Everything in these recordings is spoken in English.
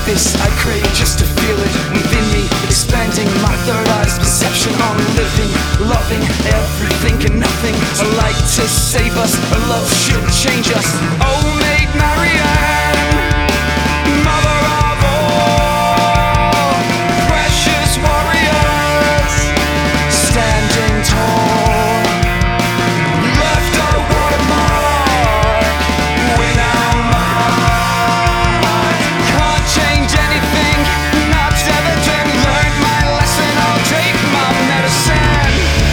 this, I crave just to feel it within me, expanding my third eye's perception on living, loving everything and nothing. A light to save us, a love should change us. Oh, Maid Marianne, mother of all, precious warriors, standing tall. You left a watermark, win our minds. Can't change anything, not evident. Learned my lesson, I'll take my medicine.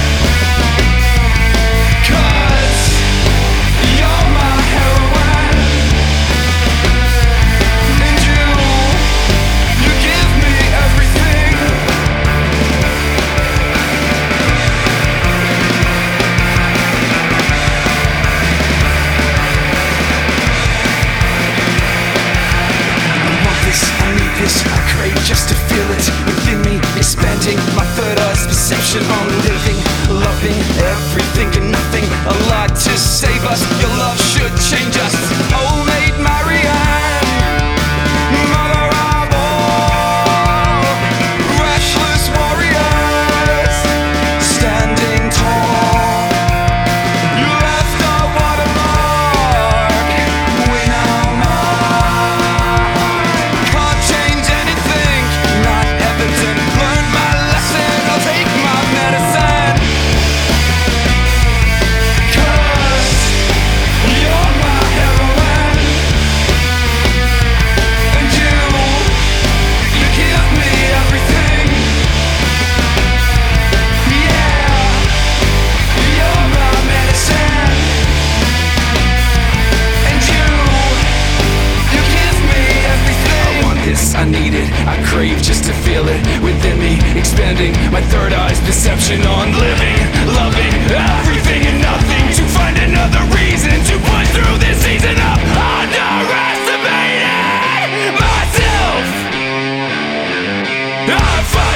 'Cause you're my heroine, and you give me everything. I want this, I need this, I crave just to feel it within me, expanding my third eye's perception on living, loving everything and nothing. A lot to save us, your love should change us. Oh, Maid Marianne, mother of all, restless warriors, standing tall. You left a watermark, win our mind. Can't change anything, not evident. Learned my lesson, I'll take my medicine. 'Cause you're my heroine, and you give me everything. Yeah, you're my medicine, and you give me everything. I want this, I need it, I crave just to feel it within me, expanding my third eye's perception on living, loving everything and nothing. To find another reason to push through this season of underestimating myself. I find